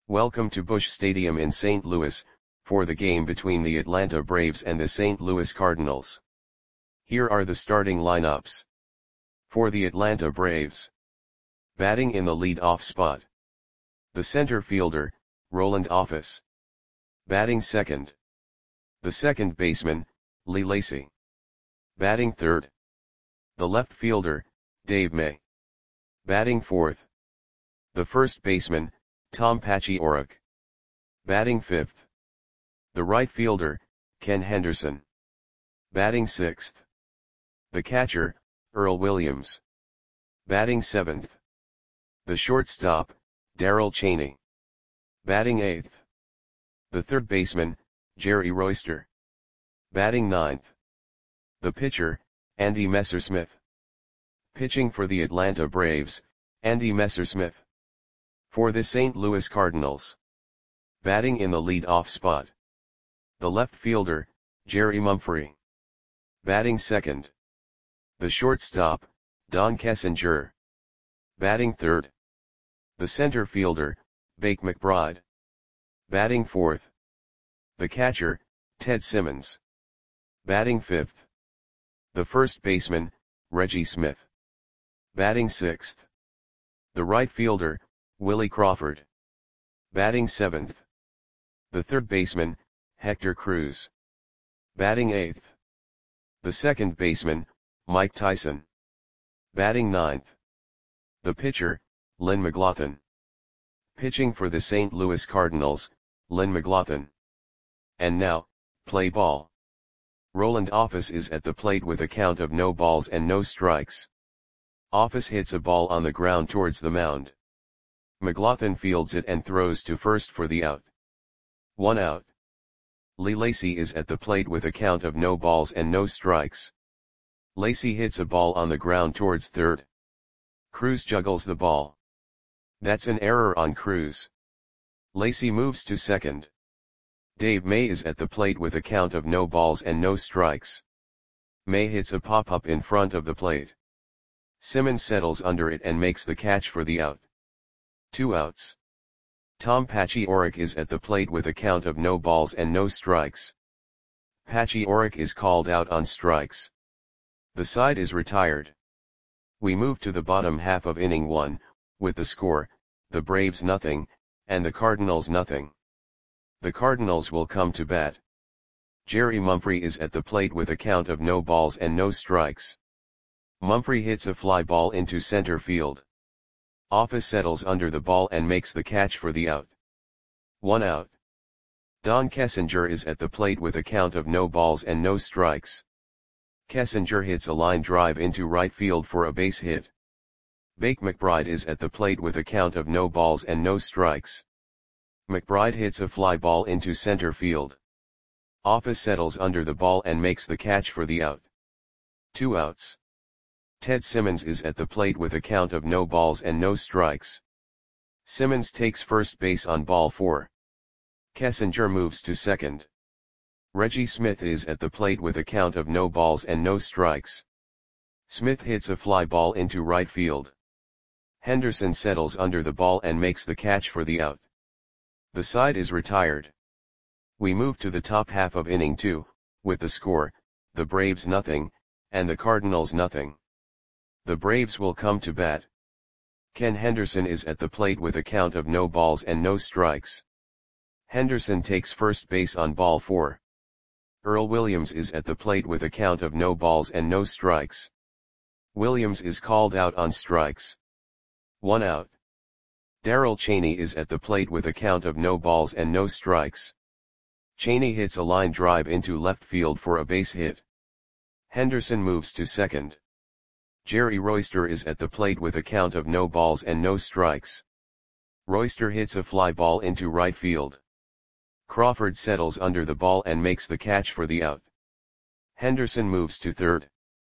Welcome to Busch Stadium in St. Louis, for the game between the Atlanta Braves and the St. Louis Cardinals. Here are the starting lineups. For the Atlanta Braves. Batting in the lead-off spot. The center fielder, Roland Office. Batting second. The second baseman, Lee Lacy. Batting third. The left fielder, Dave May. Batting fourth. The first baseman, Tom Paciorek. Batting fifth. The right fielder, Ken Henderson. Batting sixth. The catcher, Earl Williams. Batting seventh. The shortstop, Darrell Chaney. Batting eighth. The third baseman, Jerry Royster. Batting ninth. The pitcher, Andy Messersmith. Pitching for the Atlanta Braves, Andy Messersmith. For the St. Louis Cardinals. Batting in the lead-off spot. The left fielder, Jerry Mumphrey. Batting second. The shortstop, Don Kessinger. Batting third. The center fielder, Bake McBride. Batting fourth. The catcher, Ted Simmons. Batting fifth. The first baseman, Reggie Smith. Batting sixth. The right fielder, Willie Crawford. Batting seventh. The third baseman, Hector Cruz. Batting eighth. The second baseman, Mike Tyson. Batting ninth. The pitcher, Lynn McLaughlin. Pitching for the St. Louis Cardinals, Lynn McLaughlin. And now, play ball. Roland Office is at the plate with a count of no balls and no strikes. Office hits a ball on the ground towards the mound. McLaughlin fields it and throws to first for the out. 1 out. Lee Lacy is at the plate with a count of no balls and no strikes. Lacy hits a ball on the ground towards third. Cruz juggles the ball. That's an error on Cruz. Lacy moves to second. Dave May is at the plate with a count of no balls and no strikes. May hits a pop-up in front of the plate. Simmons settles under it and makes the catch for the out. 2 outs. Tom Paciorek is at the plate with a count of no balls and no strikes. Paciorek is called out on strikes. The side is retired. We move to the bottom half of inning 1, with the score, the Braves nothing, and the Cardinals nothing. The Cardinals will come to bat. Jerry Mumphrey is at the plate with a count of no balls and no strikes. Mumphrey hits a fly ball into center field. Office settles under the ball and makes the catch for the out. 1 out. Don Kessinger is at the plate with a count of no balls and no strikes. Kessinger hits a line drive into right field for a base hit. Bake McBride is at the plate with a count of no balls and no strikes. McBride hits a fly ball into center field. Office settles under the ball and makes the catch for the out. 2 outs. Ted Simmons is at the plate with a count of no balls and no strikes. Simmons takes first base on ball 4. Kessinger moves to second. Reggie Smith is at the plate with a count of no balls and no strikes. Smith hits a fly ball into right field. Henderson settles under the ball and makes the catch for the out. The side is retired. We move to the top half of inning 2, with the score, the Braves nothing, and the Cardinals nothing. The Braves will come to bat. Ken Henderson is at the plate with a count of no balls and no strikes. Henderson takes first base on ball 4. Earl Williams is at the plate with a count of no balls and no strikes. Williams is called out on strikes. 1 out. Darrell Chaney is at the plate with a count of no balls and no strikes. Chaney hits a line drive into left field for a base hit. Henderson moves to second. Jerry Royster is at the plate with a count of no balls and no strikes. Royster hits a fly ball into right field. Crawford settles under the ball and makes the catch for the out. Henderson moves to third.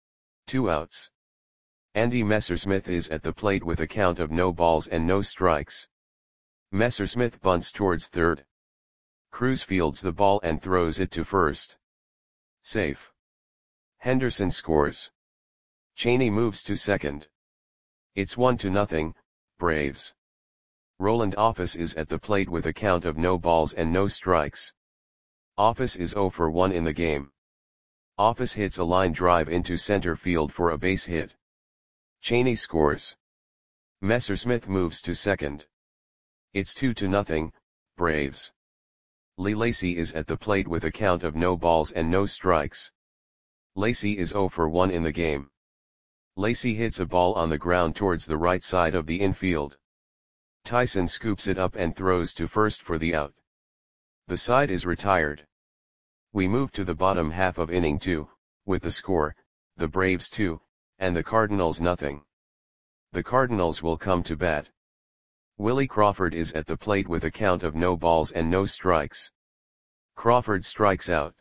2 outs. Andy Messersmith is at the plate with a count of no balls and no strikes. Messersmith bunts towards third. Cruz fields the ball and throws it to first. Safe. Henderson scores. Chaney moves to second. It's 1-0, Braves. Roland Office is at the plate with a count of no balls and no strikes. Office is 0 for 1 in the game. Office hits a line drive into center field for a base hit. Cheney scores. Messersmith moves to second. It's 2-0, Braves. Lee Lacy is at the plate with a count of no balls and no strikes. Lacy is 0 for 1 in the game. Lacy hits a ball on the ground towards the right side of the infield. Tyson scoops it up and throws to first for the out. The side is retired. We move to the bottom half of inning 2, with the score, the Braves 2, and the Cardinals nothing. The Cardinals will come to bat. Willie Crawford is at the plate with a count of no balls and no strikes. Crawford strikes out.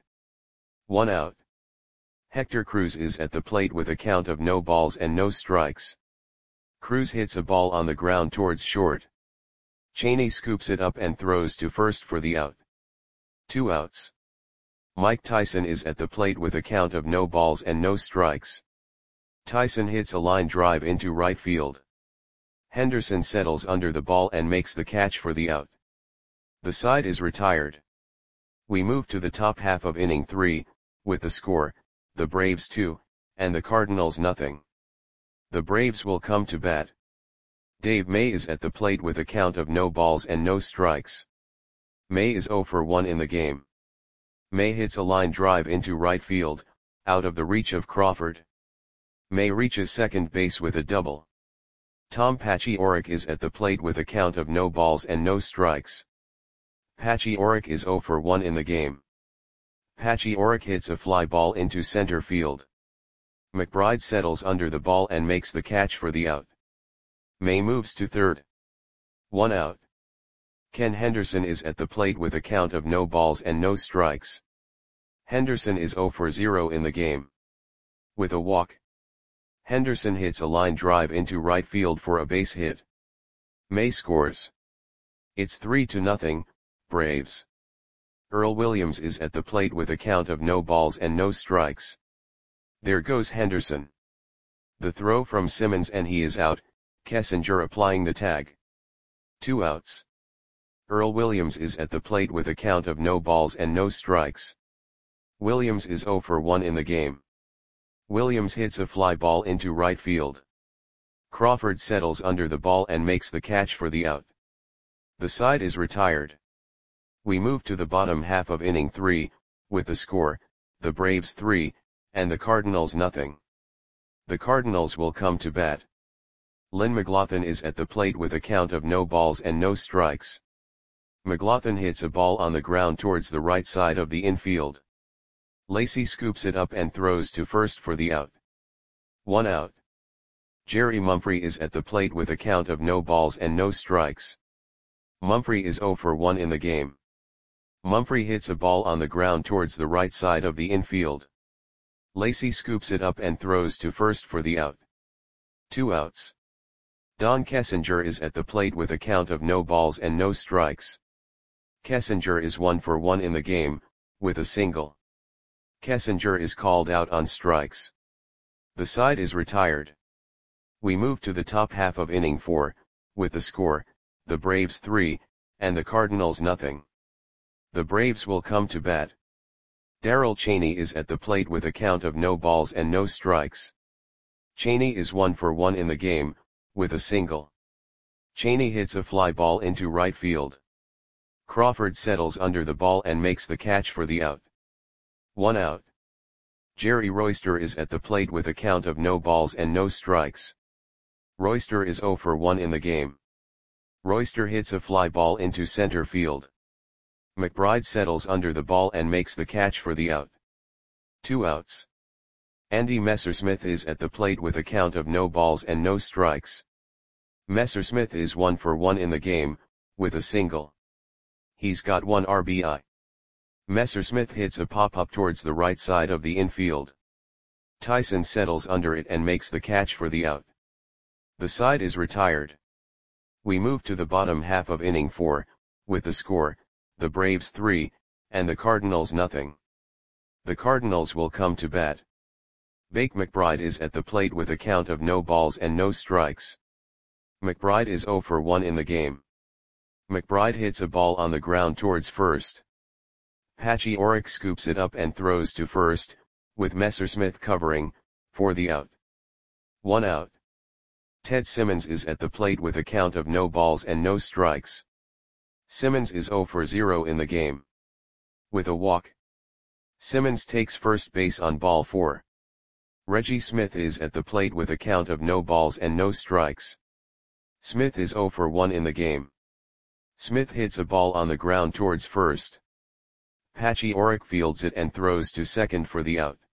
1 out. Hector Cruz is at the plate with a count of no balls and no strikes. Cruz hits a ball on the ground towards short. Cheney scoops it up and throws to first for the out. 2 outs. Mike Tyson is at the plate with a count of no balls and no strikes. Tyson hits a line drive into right field. Henderson settles under the ball and makes the catch for the out. The side is retired. We move to the top half of inning 3, with the score, the Braves 2, and the Cardinals nothing. The Braves will come to bat. Dave May is at the plate with a count of no balls and no strikes. May is 0 for 1 in the game. May hits a line drive into right field, out of the reach of Crawford. May reaches second base with a double. Tom Paciorek is at the plate with a count of no balls and no strikes. Paciorek is 0 for 1 in the game. Paciorek hits a fly ball into center field. McBride settles under the ball and makes the catch for the out. May moves to third. 1 out. Ken Henderson is at the plate with a count of no balls and no strikes. Henderson is 0 for 0 in the game. With a walk. Henderson hits a line drive into right field for a base hit. May scores. It's 3-0, Braves. Earl Williams is at the plate with a count of no balls and no strikes. There goes Henderson. The throw from Simmons and he is out, Kessinger applying the tag. 2 outs. Earl Williams is at the plate with a count of no balls and no strikes. Williams is 0 for 1 in the game. Williams hits a fly ball into right field. Crawford settles under the ball and makes the catch for the out. The side is retired. We move to the bottom half of inning 3, with the score, the Braves 3, and the Cardinals nothing. The Cardinals will come to bat. Lynn McLaughlin is at the plate with a count of no balls and no strikes. McLaughlin hits a ball on the ground towards the right side of the infield. Lacy scoops it up and throws to first for the out. 1 out. Jerry Mumphrey is at the plate with a count of no balls and no strikes. Mumphrey is 0 for 1 in the game. Mumphrey hits a ball on the ground towards the right side of the infield. Lacy scoops it up and throws to first for the out. 2 outs. Don Kessinger is at the plate with a count of no balls and no strikes. Kessinger is 1 for 1 in the game, with a single. Kessinger is called out on strikes. The side is retired. We move to the top half of inning 4, with the score, the Braves 3, and the Cardinals nothing. The Braves will come to bat. Darrell Cheney is at the plate with a count of no balls and no strikes. Cheney is 1 for 1 in the game, with a single. Cheney hits a fly ball into right field. Crawford settles under the ball and makes the catch for the out. 1 out. Jerry Royster is at the plate with a count of no balls and no strikes. Royster is 0 for 1 in the game. Royster hits a fly ball into center field. McBride settles under the ball and makes the catch for the out. 2 outs. Andy Messersmith is at the plate with a count of no balls and no strikes. Messersmith is 1 for 1 in the game, with a single. He's got 1 RBI. Messersmith hits a pop-up towards the right side of the infield. Tyson settles under it and makes the catch for the out. The side is retired. We move to the bottom half of inning 4, with the score, the Braves 3, and the Cardinals nothing. The Cardinals will come to bat. Bake McBride is at the plate with a count of no balls and no strikes. McBride is 0 for 1 in the game. McBride hits a ball on the ground towards first. Patchy Oric scoops it up and throws to first, with Messersmith covering, for the out. 1 out. Ted Simmons is at the plate with a count of no balls and no strikes. Simmons is 0 for 0 in the game. With a walk. Simmons takes first base on ball 4. Reggie Smith is at the plate with a count of no balls and no strikes. Smith is 0 for 1 in the game. Smith hits a ball on the ground towards first. Patchy Oric fields it and throws to second for the out.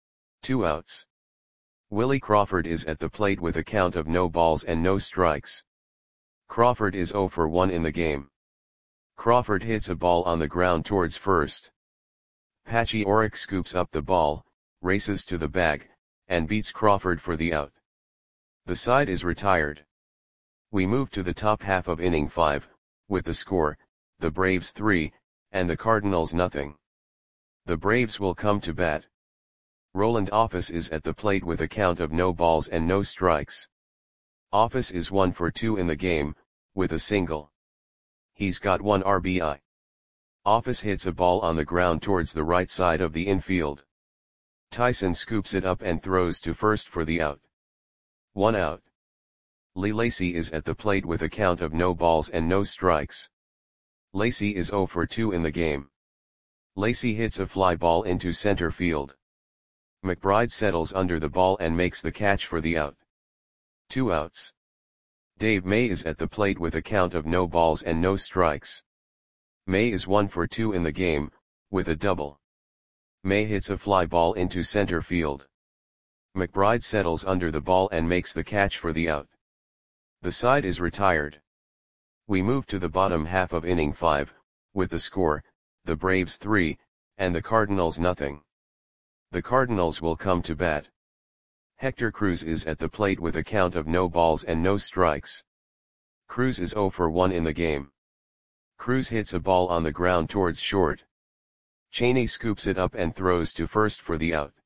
2 outs. Willie Crawford is at the plate with a count of no balls and no strikes. Crawford is 0 for 1 in the game. Crawford hits a ball on the ground towards first. Patchy Oric scoops up the ball, races to the bag, and beats Crawford for the out. The side is retired. We move to the top half of inning 5, with the score, the Braves 3, and the Cardinals nothing. The Braves will come to bat. Roland Office is at the plate with a count of no balls and no strikes. Office is 1 for 2 in the game, with a single. He's got 1 RBI. Office hits a ball on the ground towards the right side of the infield. Tyson scoops it up and throws to first for the out. 1 out. Lee Lacy is at the plate with a count of no balls and no strikes. Lacy is 0 for 2 in the game. Lacy hits a fly ball into center field. McBride settles under the ball and makes the catch for the out. 2 outs. Dave May is at the plate with a count of no balls and no strikes. May is 1 for 2 in the game, with a double. May hits a fly ball into center field. McBride settles under the ball and makes the catch for the out. The side is retired. We move to the bottom half of inning 5, with the score, the Braves 3, and the Cardinals nothing. The Cardinals will come to bat. Hector Cruz is at the plate with a count of no balls and no strikes. Cruz is 0 for 1 in the game. Cruz hits a ball on the ground towards short. Cheney scoops it up and throws to first for the out.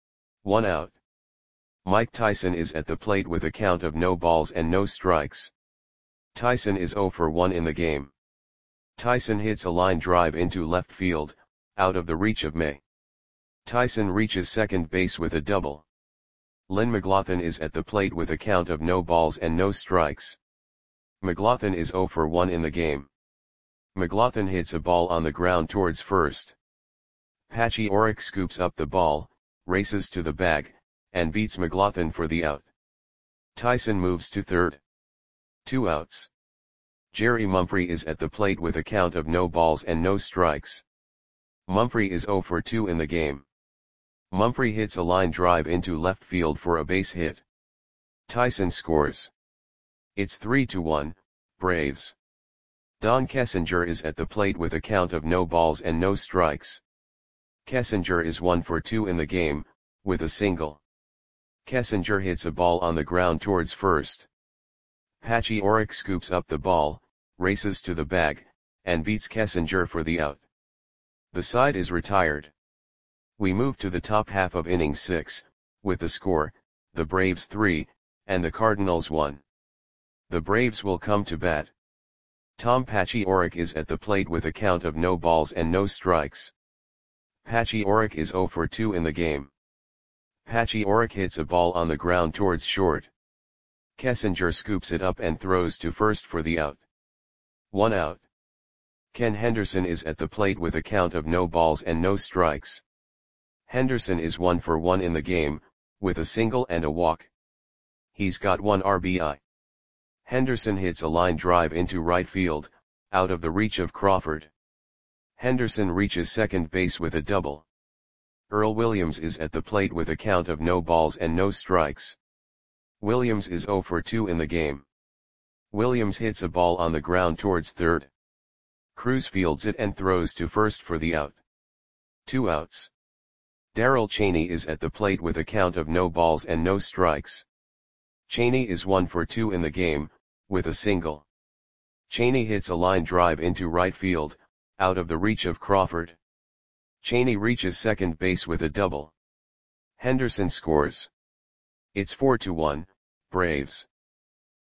1 out. Mike Tyson is at the plate with a count of no balls and no strikes. Tyson is 0 for 1 in the game. Tyson hits a line drive into left field, out of the reach of May. Tyson reaches second base with a double. Lynn McLaughlin is at the plate with a count of no balls and no strikes. McLaughlin is 0 for 1 in the game. McLaughlin hits a ball on the ground towards first. Patchy Oric scoops up the ball, races to the bag, and beats McLaughlin for the out. Tyson moves to third. 2 outs. Jerry Mumphrey is at the plate with a count of no balls and no strikes. Mumphrey is 0 for 2 in the game. Mumphrey hits a line drive into left field for a base hit. Tyson scores. It's 3-1, Braves. Don Kessinger is at the plate with a count of no balls and no strikes. Kessinger is 1 for 2 in the game, with a single. Kessinger hits a ball on the ground towards first. Patchy Oric scoops up the ball, races to the bag, and beats Kessinger for the out. The side is retired. We move to the top half of inning 6, with the score, the Braves 3, and the Cardinals 1. The Braves will come to bat. Tom Patchy Oric is at the plate with a count of no balls and no strikes. Patchy Oric is 0 for 2 in the game. Patchy Oric hits a ball on the ground towards short. Kessinger scoops it up and throws to first for the out. 1 out. Ken Henderson is at the plate with a count of no balls and no strikes. Henderson is 1 for 1 in the game, with a single and a walk. He's got 1 RBI. Henderson hits a line drive into right field, out of the reach of Crawford. Henderson reaches second base with a double. Earl Williams is at the plate with a count of no balls and no strikes. Williams is 0 for 2 in the game. Williams hits a ball on the ground towards third. Cruz fields it and throws to first for the out. 2 outs. Darrell Cheney is at the plate with a count of no balls and no strikes. Cheney is 1 for 2 in the game, with a single. Cheney hits a line drive into right field, out of the reach of Crawford. Cheney reaches second base with a double. Henderson scores. It's 4-1, Braves.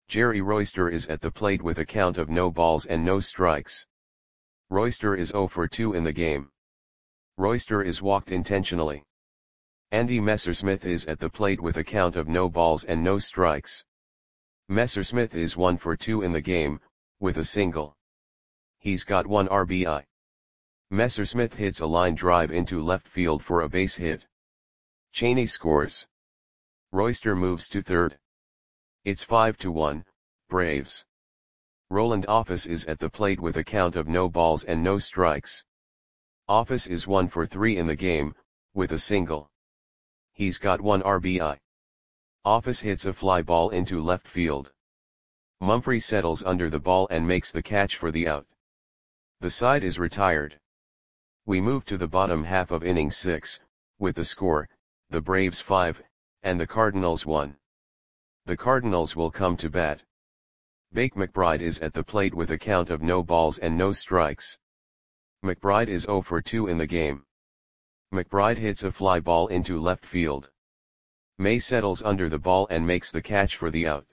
Jerry Royster is at the plate with a count of no balls and no strikes. Royster is 0 for 2 in the game. Royster is walked intentionally. Andy Messersmith is at the plate with a count of no balls and no strikes. Messersmith is 1 for 2 in the game, with a single. He's got 1 RBI. Messersmith hits a line drive into left field for a base hit. Cheney scores. Royster moves to third. It's 5-1, Braves. Roland Office is at the plate with a count of no balls and no strikes. Office is 1 for 3 in the game, with a single. He's got 1 RBI. Office hits a fly ball into left field. Mumphrey settles under the ball and makes the catch for the out. The side is retired. We move to the bottom half of inning 6, with the score, the Braves 5, and the Cardinals 1. The Cardinals will come to bat. Bake McBride is at the plate with a count of no balls and no strikes. McBride is 0 for 2 in the game. McBride hits a fly ball into left field. May settles under the ball and makes the catch for the out.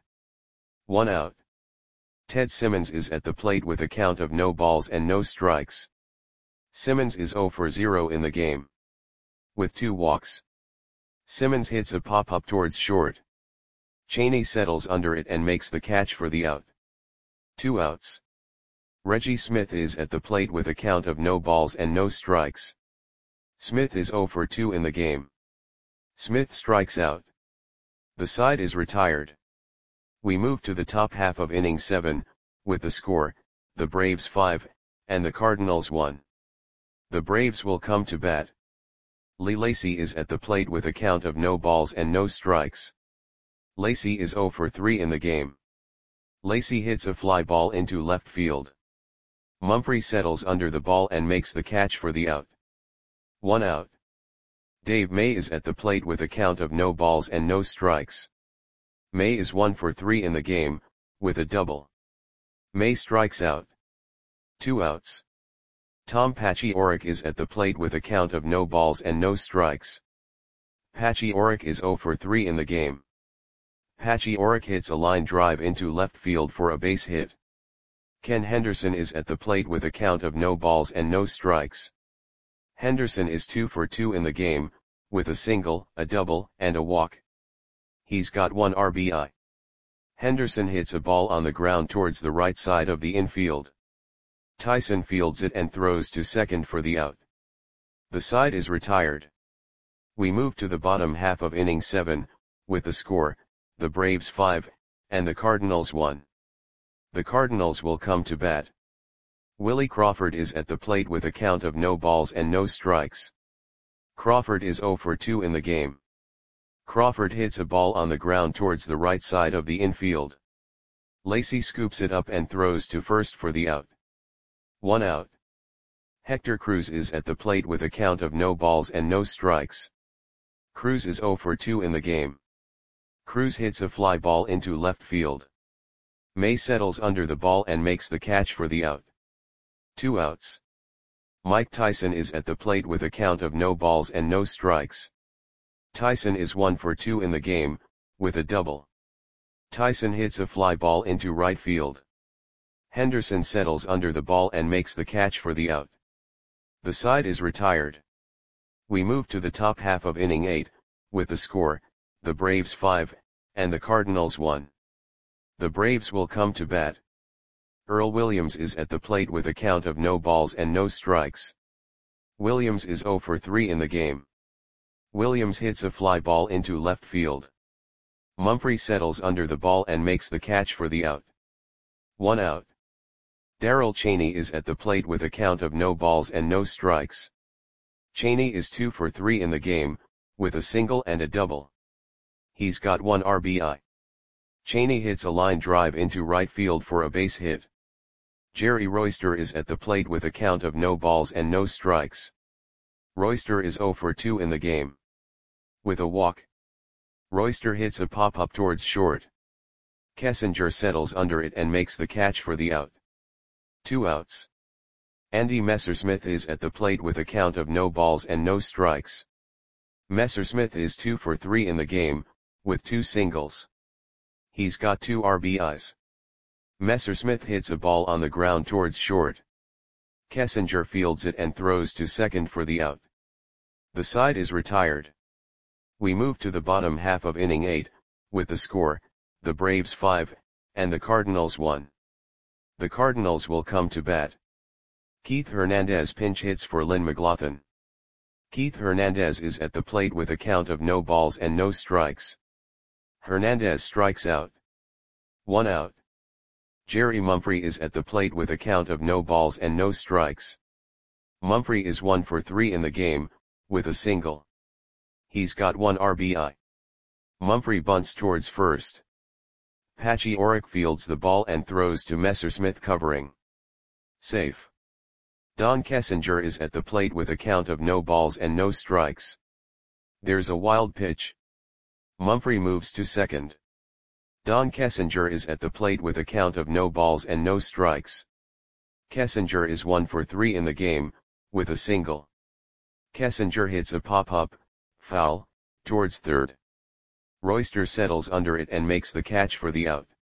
1 out. Ted Simmons is at the plate with a count of no balls and no strikes. Simmons is 0 for 0 in the game. With 2 walks. Simmons hits a pop-up towards short. Cheney settles under it and makes the catch for the out. 2 outs. Reggie Smith is at the plate with a count of no balls and no strikes. Smith is 0 for 2 in the game. Smith strikes out. The side is retired. We move to the top half of inning 7, with the score, the Braves 5, and the Cardinals 1. The Braves will come to bat. Lee Lacy is at the plate with a count of no balls and no strikes. Lacy is 0 for 3 in the game. Lacy hits a fly ball into left field. Mumphrey settles under the ball and makes the catch for the out. 1 out. Dave May is at the plate with a count of no balls and no strikes. May is 1 for 3 in the game, with a double. May strikes out. 2 outs. Tom Pachiorek is at the plate with a count of no balls and no strikes. Pachiorek is 0 for 3 in the game. Pachiorek hits a line drive into left field for a base hit. Ken Henderson is at the plate with a count of no balls and no strikes. Henderson is 2 for 2 in the game, with a single, a double, and a walk. He's got 1 RBI. Henderson hits a ball on the ground towards the right side of the infield. Tyson fields it and throws to second for the out. The side is retired. We move to the bottom half of inning 7, with the score, the Braves 5, and the Cardinals 1. The Cardinals will come to bat. Willie Crawford is at the plate with a count of no balls and no strikes. Crawford is 0 for 2 in the game. Crawford hits a ball on the ground towards the right side of the infield. Lacy scoops it up and throws to first for the out. 1 out. Hector Cruz is at the plate with a count of no balls and no strikes. Cruz is 0 for 2 in the game. Cruz hits a fly ball into left field. May settles under the ball and makes the catch for the out. 2 outs. Mike Tyson is at the plate with a count of no balls and no strikes. Tyson is 1 for 2 in the game, with a double. Tyson hits a fly ball into right field. Henderson settles under the ball and makes the catch for the out. The side is retired. We move to the top half of inning 8, with the score, the Braves 5, and the Cardinals 1. The Braves will come to bat. Earl Williams is at the plate with a count of no balls and no strikes. Williams is 0 for 3 in the game. Williams hits a fly ball into left field. Mumphrey settles under the ball and makes the catch for the out. 1 out. Darrell Cheney is at the plate with a count of no balls and no strikes. Cheney is 2 for 3 in the game, with a single and a double. He's got 1 RBI. Cheney hits a line drive into right field for a base hit. Jerry Royster is at the plate with a count of no balls and no strikes. Royster is 0 for 2 in the game. With a walk. Royster hits a pop-up towards short. Kessinger settles under it and makes the catch for the out. 2 outs. Andy Messersmith is at the plate with a count of no balls and no strikes. Messersmith is 2 for 3 in the game, with 2 singles. He's got 2 RBIs. Messersmith hits a ball on the ground towards short. Kessinger fields it and throws to second for the out. The side is retired. We move to the bottom half of inning 8, with the score, the Braves 5, and the Cardinals 1. The Cardinals will come to bat. Keith Hernandez pinch hits for Lynn McLaughlin. Keith Hernandez is at the plate with a count of no balls and no strikes. Hernandez strikes out. 1 out. Jerry Mumphrey is at the plate with a count of no balls and no strikes. Mumphrey is 1 for 3 in the game, with a single. He's got 1 RBI. Mumphrey bunts towards first. Patchy Oric fields the ball and throws to Messersmith covering. Safe. Don Kessinger is at the plate with a count of no balls and no strikes. There's a wild pitch. Mumphrey moves to second. Don Kessinger is at the plate with a count of no balls and no strikes. Kessinger is 1 for 3 in the game, with a single. Kessinger hits a pop-up, foul, towards third. Royster settles under it and makes the catch for the out.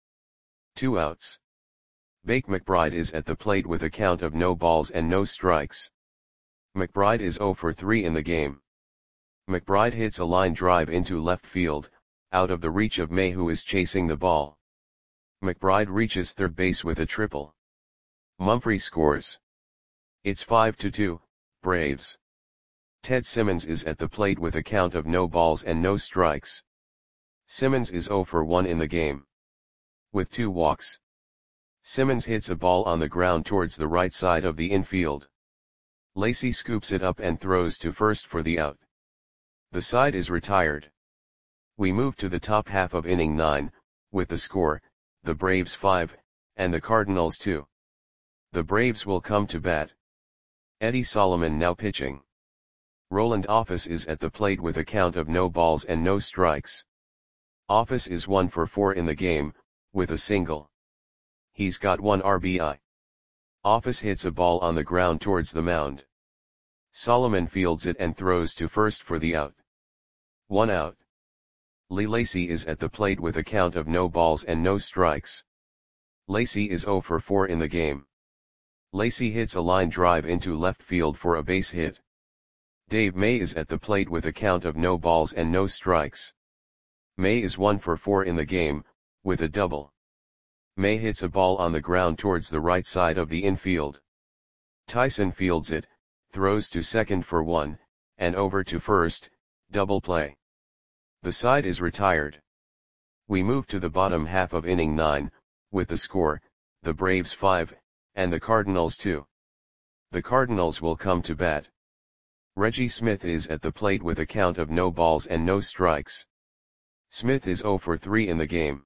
2 outs. Bake McBride is at the plate with a count of no balls and no strikes. McBride is 0 for 3 in the game. McBride hits a line drive into left field, out of the reach of May, who is chasing the ball. McBride reaches third base with a triple. Mumphrey scores. It's 5-2, Braves. Ted Simmons is at the plate with a count of no balls and no strikes. Simmons is 0 for 1 in the game. With 2 walks. Simmons hits a ball on the ground towards the right side of the infield. Lacy scoops it up and throws to first for the out. The side is retired. We move to the top half of inning 9, with the score, the Braves 5, and the Cardinals 2. The Braves will come to bat. Eddie Solomon now pitching. Roland Office is at the plate with a count of no balls and no strikes. Office is 1 for 4 in the game, with a single. He's got 1 RBI. Office hits a ball on the ground towards the mound. Solomon fields it and throws to first for the out. 1 out. Lee Lacy is at the plate with a count of no balls and no strikes. Lacy is 0 for 4 in the game. Lacy hits a line drive into left field for a base hit. Dave May is at the plate with a count of no balls and no strikes. May is 1 for 4 in the game, with a double. May hits a ball on the ground towards the right side of the infield. Tyson fields it, throws to second for 1, and over to first, double play. The side is retired. We move to the bottom half of inning 9, with the score, the Braves 5, and the Cardinals 2. The Cardinals will come to bat. Reggie Smith is at the plate with a count of no balls and no strikes. Smith is 0 for 3 in the game.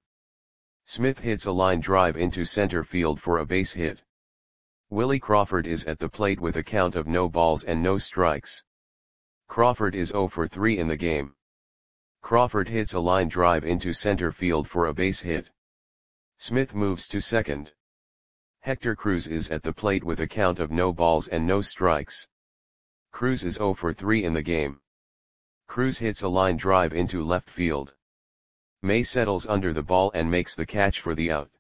Smith hits a line drive into center field for a base hit. Willie Crawford is at the plate with a count of no balls and no strikes. Crawford is 0 for 3 in the game. Crawford hits a line drive into center field for a base hit. Smith moves to second. Hector Cruz is at the plate with a count of no balls and no strikes. Cruz is 0 for 3 in the game. Cruz hits a line drive into left field. May settles under the ball and makes the catch for the out.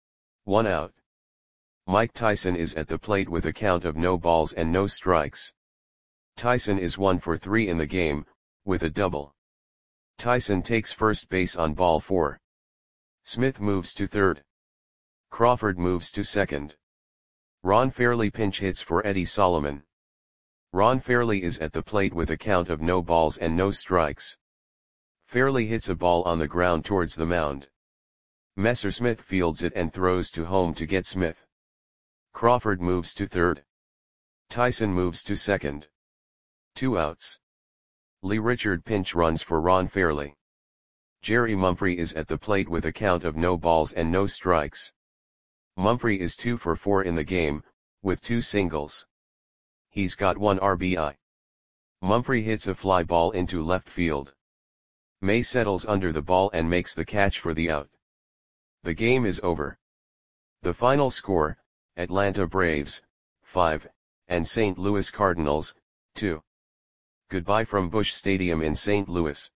1 out. Mike Tyson is at the plate with a count of no balls and no strikes. Tyson is 1 for 3 in the game, with a double. Tyson takes first base on ball 4. Smith moves to third. Crawford moves to second. Ron Fairley pinch hits for Eddie Solomon. Ron Fairley is at the plate with a count of no balls and no strikes. Fairley hits a ball on the ground towards the mound. Messersmith fields it and throws to home to get Smith. Crawford moves to third. Tyson moves to second. 2 outs. Lee Richard pinch runs for Ron Fairley. Jerry Mumphrey is at the plate with a count of no balls and no strikes. Mumphrey is 2 for 4 in the game, with 2 singles. He's got 1 RBI. Mumphrey hits a fly ball into left field. May settles under the ball and makes the catch for the out. The game is over. The final score, Atlanta Braves, 5, and St. Louis Cardinals, 2. Goodbye from Busch Stadium in St. Louis.